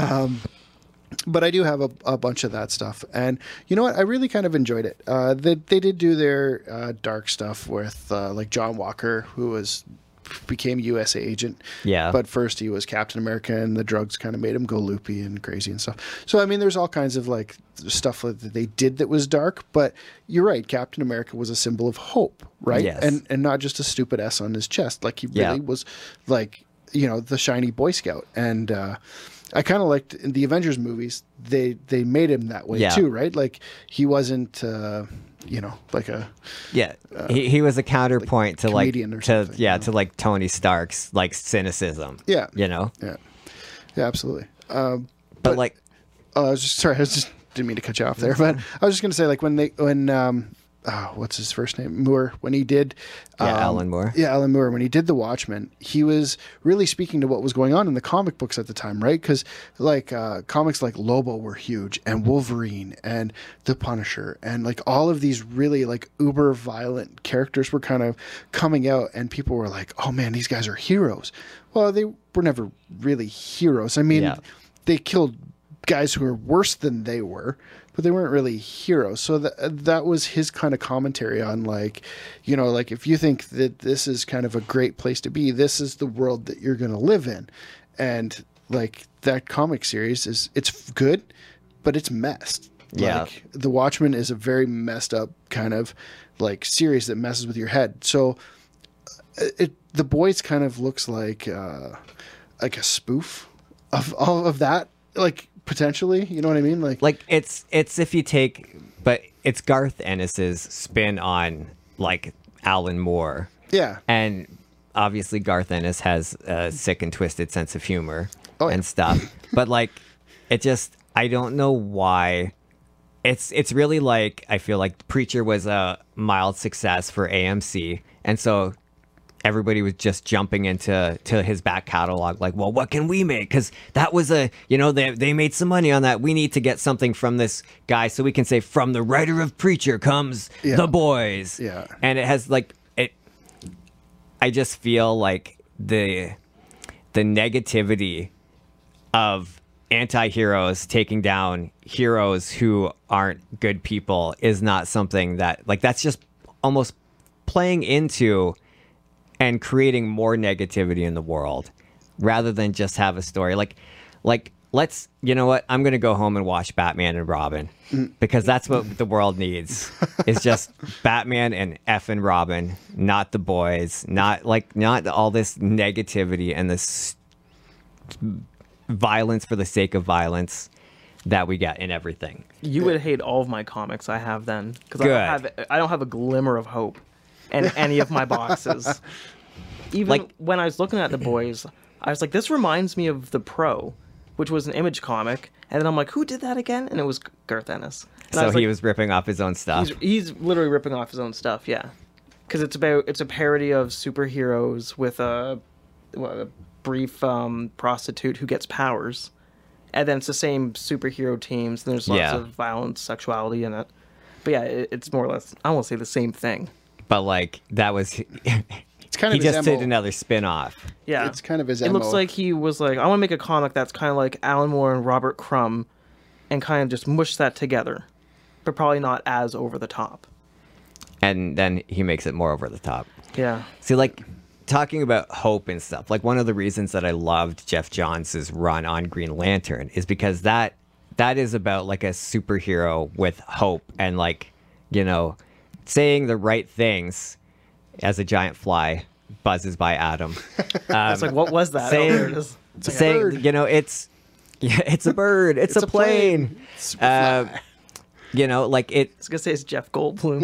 But I do have a bunch of that stuff. And you know what? I really kind of enjoyed it. They did do their dark stuff with like John Walker, who became USA agent. Yeah. But first he was Captain America, and the drugs kind of made him go loopy and crazy and stuff. So, I mean, there's all kinds of like stuff that they did that was dark. But you're right. Captain America was a symbol of hope, right? Yes. And not just a stupid S on his chest. Like he really was like, you know, the shiny Boy Scout. And I kind of liked in the Avengers movies, they made him that way too, right? Like he wasn't, you know, like a he was a counterpoint like to like comedian or something, you know? to like Tony Stark's like cynicism. Yeah, you know. Yeah, absolutely. But like, I was just didn't mean to cut you off there, but I was just gonna say like when what's his first name? Moore. When he did, Alan Moore. Yeah, Alan Moore. When he did The Watchmen, he was really speaking to what was going on in the comic books at the time, right? Because like comics like Lobo were huge, and Wolverine, and the Punisher, and like all of these really like uber violent characters were kind of coming out, and people were like, "Oh man, these guys are heroes." Well, they were never really heroes. I mean, they killed guys who were worse than they were, but they weren't really heroes. So that was his kind of commentary on like, you know, like if you think that this is kind of a great place to be, this is the world that you're going to live in. And like that comic series it's good, but it's messed. Yeah. Like The Watchmen is a very messed up kind of like series that messes with your head. So The Boys kind of looks like a spoof of all of that, like potentially, you know what I mean? Like it's if you take, but it's Garth Ennis's spin on like Alan Moore. Yeah. And obviously Garth Ennis has a sick and twisted sense of humor and stuff. But like, I don't know why. It's really like, I feel like Preacher was a mild success for AMC. And so everybody was just jumping into his back catalog, like, well, what can we make? Because that was they made some money on that. We need to get something from this guy so we can say, from the writer of Preacher comes The Boys. Yeah. And it has like it. I just feel like the negativity of anti-heroes taking down heroes who aren't good people is not something that, like, that's just almost playing into and creating more negativity in the world rather than just have a story. Like let's, you know what? I'm going to go home and watch Batman and Robin because that's what the world needs. It's just Batman and effing Robin, not The Boys, not all this negativity and this violence for the sake of violence that we get in everything. You would hate all of my comics I have then, because I don't have a glimmer of hope in any of my boxes. Even like, when I was looking at The Boys, I was like, this reminds me of The Pro, which was an Image comic. And then I'm like, who did that again? And it was Garth Ennis. And so he was ripping off his own stuff. He's literally ripping off his own stuff, yeah. Because it's a parody of superheroes with a brief prostitute who gets powers. And then it's the same superhero teams. And there's lots of violence, sexuality in it. But yeah, it's more or less, I won't say the same thing. But like, that was... It's kind of he just did another spin-off. Yeah. It's kind of his It MO. looks like he was like, I want to make a comic that's kind of like Alan Moore and Robert Crumb and kind of just mush that together. But probably not as over the top. And then he makes it more over the top. Yeah. See, like, talking about hope and stuff, like one of the reasons that I loved Jeff Johns' run on Green Lantern is because that is about like a superhero with hope and like, you know, saying the right things as a giant fly buzzes by Adam. It's like, what was that? saying- Oh, there it is. It's like a saying, bird. you know, it's a bird. It's a plane. Superfly. You know, like it. I was gonna say it's Jeff Goldblum.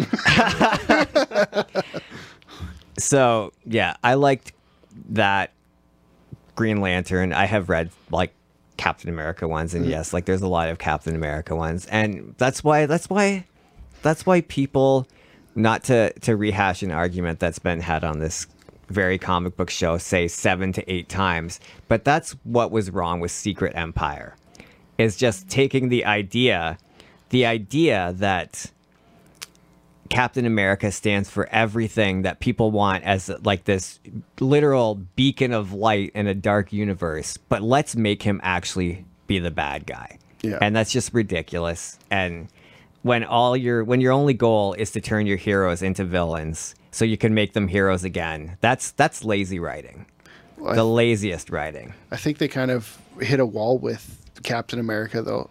So yeah, I liked that Green Lantern. I have read like Captain America ones, and yes, like there's a lot of Captain America ones, and that's why people, not to rehash an argument that's been had on this very comic book show, say 7 to 8 times, but that's what was wrong with Secret Empire, is just taking the idea that Captain America stands for everything that people want as like this literal beacon of light in a dark universe, but let's make him actually be the bad guy. Yeah. And that's just ridiculous. And when your only goal is to turn your heroes into villains so you can make them heroes again, that's lazy writing. Well, The laziest writing. I think they kind of hit a wall with Captain America, though.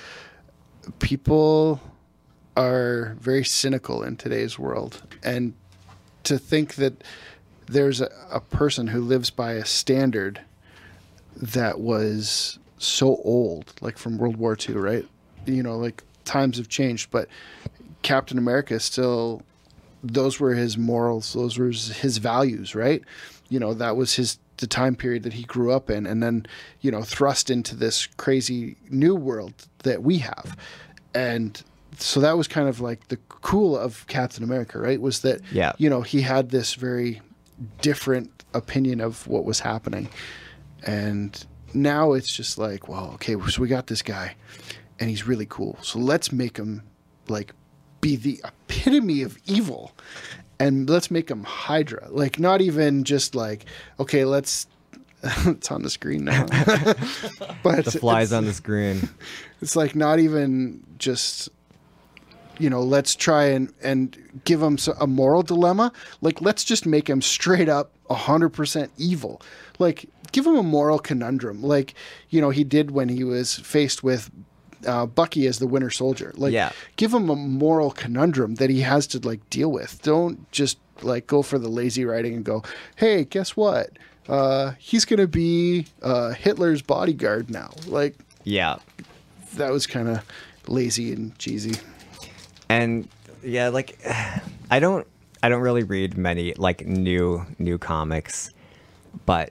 People are very cynical in today's world, and to think that there's a person who lives by a standard that was so old, like from World War II, right? You know, like times have changed, but Captain America still, those were his morals, those were his values, right? You know, that was the time period that he grew up in, and then, you know, thrust into this crazy new world that we have. And so that was kind of like the cool of Captain America, right? Was that, Yeah. you know, he had this very different opinion of what was happening. And now it's just like, well, okay, so we got this guy and he's really cool. So let's make him like be the epitome of evil, and let's make him Hydra. Like, not even just like, okay, let's, it's on the screen now. But The flies on the screen. it's like not even just, you know, let's try and give him a moral dilemma. Like, let's just make him straight up 100% evil. Like, give him a moral conundrum. Like, you know, he did when he was faced with Bucky as the Winter Soldier. Like, Yeah. give him a moral conundrum that he has to like deal with. Don't just like go for the lazy writing and go, hey, guess what? He's going to be Hitler's bodyguard now. Like, Yeah. that was kind of lazy and cheesy. And yeah, like I don't really read many like new comics, but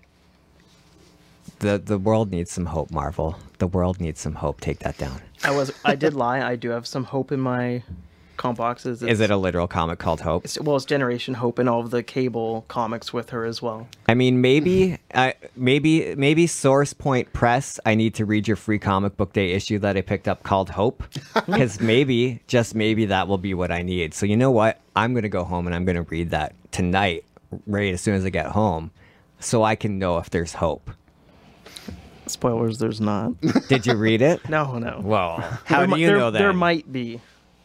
the world needs some hope, Marvel. The world needs some hope. Take that down. I did lie. I do have some hope in my comp boxes. Is it a literal comic called Hope? It's Generation Hope and all of the Cable comics with her as well. I mean, maybe Source Point Press. I need to read your free comic book day issue that I picked up called Hope, because maybe, just maybe, that will be what I need. So you know what? I'm gonna go home and I'm gonna read that tonight, right as soon as I get home, so I can know if there's hope. Spoilers, there's not. Did you read it? No. Well, how do you know that? There might be.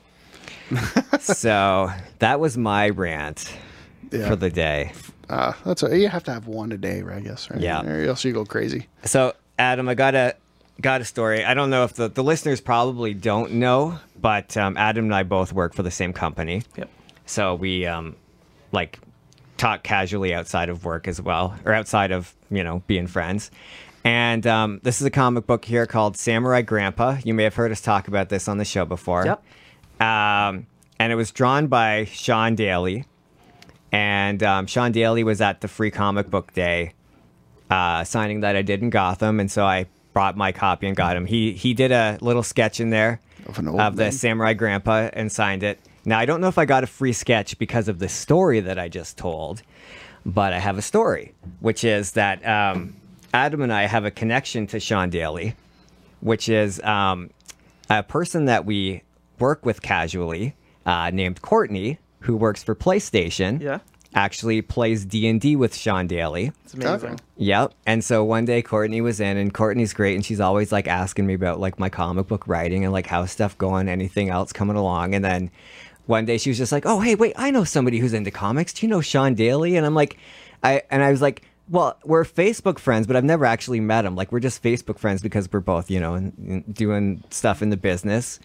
So that was my rant Yeah. for the day. That's you have to have one a day, I guess, right? Yeah. Or else you go crazy. So Adam, I got a story. I don't know if the listeners probably don't know, but Adam and I both work for the same company. Yep. So we like talk casually outside of work as well, or outside of, you know, being friends. And this is a comic book here called Samurai Grandpa. You may have heard us talk about this on the show before. Yep. And it was drawn by Sean Daly. And Sean Daly was at the Free Comic Book Day signing that I did in Gotham. And so I brought my copy and got him. He did a little sketch in there Of an old of the man. Samurai Grandpa and signed it. Now, I don't know if I got a free sketch because of the story that I just told, but I have a story, which is that Adam and I have a connection to Sean Daly, which is a person that we work with casually named Courtney, who works for PlayStation. Yeah. Actually plays D&D with Sean Daly. It's amazing. Okay. Yep. And so one day Courtney was in, and Courtney's great, and she's always like asking me about like my comic book writing and like how's stuff going, anything else coming along. And then one day she was just like, oh, hey, wait, I know somebody who's into comics. Do you know Sean Daly? And I'm like, I was like, well, we're Facebook friends, but I've never actually met him. Like, we're just Facebook friends because we're both, you know, doing stuff in the business.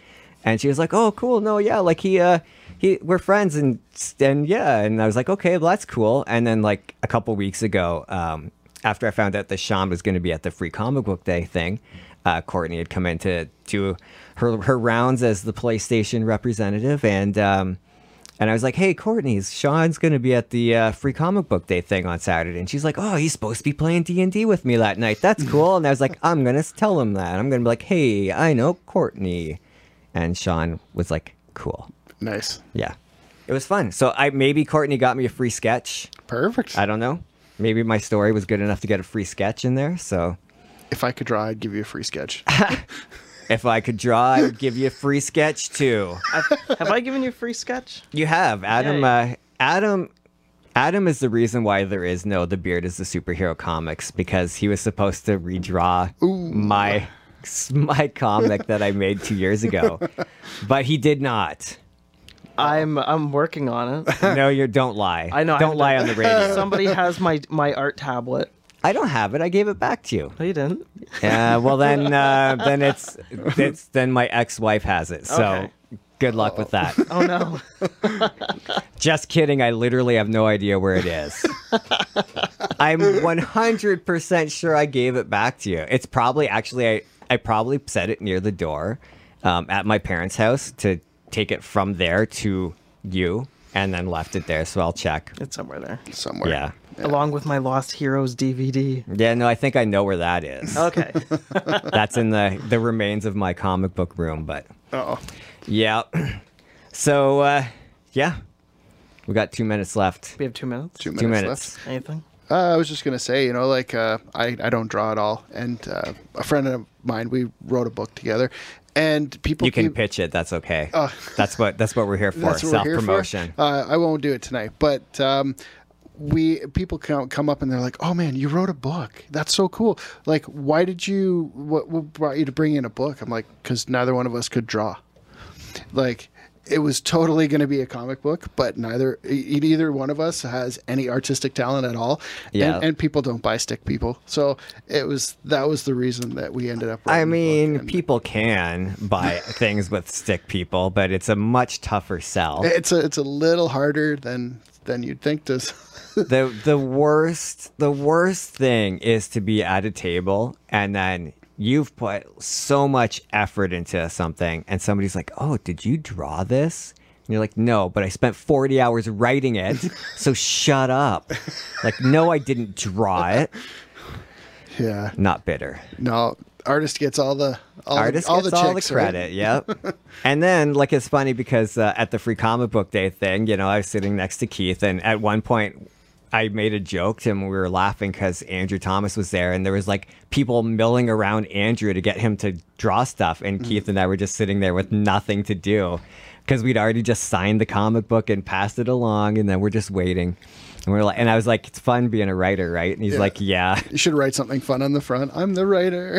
And she was like, "Oh, cool. No, yeah, like we're friends and yeah." And I was like, "Okay, well, that's cool." And then like a couple weeks ago, after I found out that Sean was going to be at the Free Comic Book Day thing, Courtney had come in to do her rounds as the PlayStation representative, and I was like, "Hey, Courtney, Sean's going to be at the Free Comic Book Day thing on Saturday." And she's like, "Oh, he's supposed to be playing D&D with me that night. That's cool." And I was like, "I'm going to tell him that. I'm going to be like, hey, I know Courtney." And Sean was like, "Cool." Nice. Yeah. It was fun. So maybe Courtney got me a free sketch. Perfect. I don't know. Maybe my story was good enough to get a free sketch in there. So If I could draw, I'd give you a free sketch. if I could draw, I would give you a free sketch too. Have I given you a free sketch? You have. Adam. Yay. Adam is the reason why there is no The Beard is the Superhero comics, because he was supposed to redraw my comic that I made 2 years ago, but he did not. I'm working on it. No, don't lie. I know. Don't lie on the radio. Somebody has my art tablet. I don't have it. I gave it back to you. No, you didn't. Yeah. Well, then it's then my ex-wife has it. So Okay. good luck with that. Oh no. Just kidding. I literally have no idea where it is. I'm 100% sure I gave it back to you. It's probably I probably set it near the door at my parents' house to take it from there to you, and then left it there. So I'll check. It's somewhere there. Somewhere. Yeah. Along with my Lost Heroes DVD. Yeah, no, I think I know where that is. Okay. That's in the remains of my comic book room, but Uh-oh. yeah. So, yeah. We got 2 minutes left. We have 2 minutes. 2 minutes, 2 minutes. left. Anything? I was just going to say, I don't draw at all. And a friend of mine, we wrote a book together. And people You can pitch it. That's okay. That's what we're here for. That's what we're here for. Self-promotion. I won't do it tonight, but people come up and they're like, "Oh man, you wrote a book. That's so cool. Like, why did you? What brought you to bring in a book?" I'm like, "Because neither one of us could draw. Like, it was totally going to be a comic book, but neither one of us has any artistic talent at all. Yeah. And people don't buy stick people, so that was the reason that we ended up. I writing the mean, book. And people can buy things with stick people, but it's a much tougher sell. It's a little harder than you'd think. The worst thing is to be at a table and then you've put so much effort into something and somebody's like, "Oh, did you draw this?" And you're like, "No, but I spent 40 hours writing it, so shut up." Like, "No, I didn't draw it." Yeah. Not bitter. No, artist gets all the Artist all gets the all chicks, the credit, right? yep. And then, like, it's funny because at the Free Comic Book Day thing, I was sitting next to Keith, and at one point I made a joke to him. We were laughing because Andrew Thomas was there, and there was like people milling around Andrew to get him to draw stuff, and Keith and I were just sitting there with nothing to do because we'd already just signed the comic book and passed it along, and then we're just waiting. And we're like, and I was like, "It's fun being a writer, right?" And he's like, "Yeah." You should write something fun on the front. I'm the writer.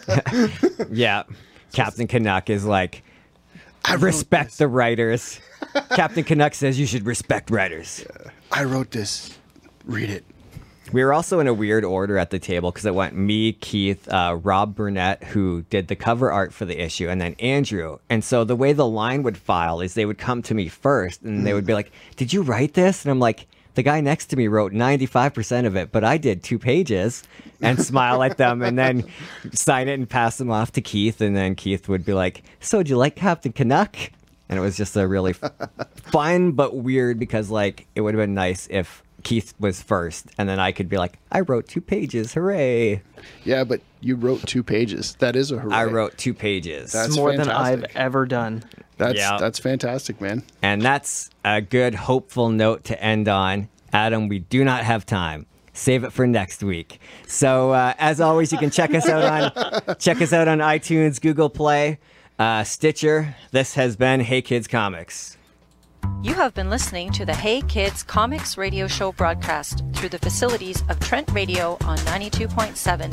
Yeah. Captain Canuck is like, I wrote respect this. the writers. Captain Canuck says you should respect writers. I wrote this. Read it. We were also in a weird order at the table because it went me, Keith, Rob Burnett, who did the cover art for the issue, and then Andrew. And so the way the line would file is they would come to me first, and they would be like, "Did you write this?" And I'm like, "The guy next to me wrote 95% of it, but I did 2 pages," and smile at them and then sign it and pass them off to Keith. And then Keith would be like, "So do you like Captain Canuck?" And it was just a really fun but weird because like it would have been nice if Keith was first and then I could be like, "I wrote 2 pages. Hooray." Yeah, but you wrote 2 pages. That is a hooray. I wrote 2 pages. That's It's more fantastic. than I've ever done. That's fantastic, man. And that's a good, hopeful note to end on. Adam, we do not have time. Save it for next week. So, as always, you can check us out on iTunes, Google Play, Stitcher. This has been Hey Kids Comics. You have been listening to the Hey Kids Comics radio show broadcast through the facilities of Trent Radio on 92.7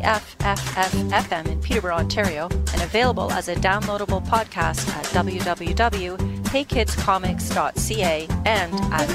CFFF-FM in Peterborough, Ontario, and available as a downloadable podcast at www.heykidscomics.ca and at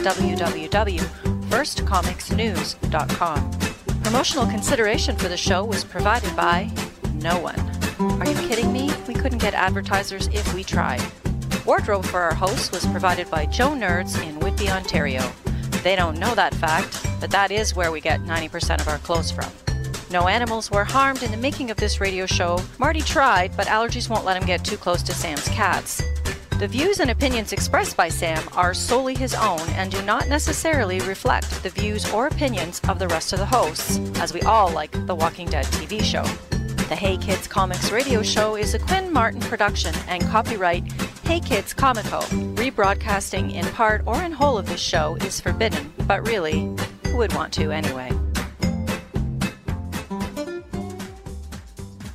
www.firstcomicsnews.com. Promotional consideration for the show was provided by no one. Are you kidding me? We couldn't doesn't get advertisers if we try. Wardrobe for our hosts was provided by Joe Nerds in Whitby, Ontario. They don't know that fact, but that is where we get 90% of our clothes from. No animals were harmed in the making of this radio show. Marty tried, but allergies won't let him get too close to Sam's cats. The views and opinions expressed by Sam are solely his own and do not necessarily reflect the views or opinions of the rest of the hosts, as we all like The Walking Dead TV show. The Hey Kids Comics radio show is a Quinn Martin production and copyright Hey Kids Comico. Rebroadcasting in part or in whole of this show is forbidden, but really, who would want to anyway?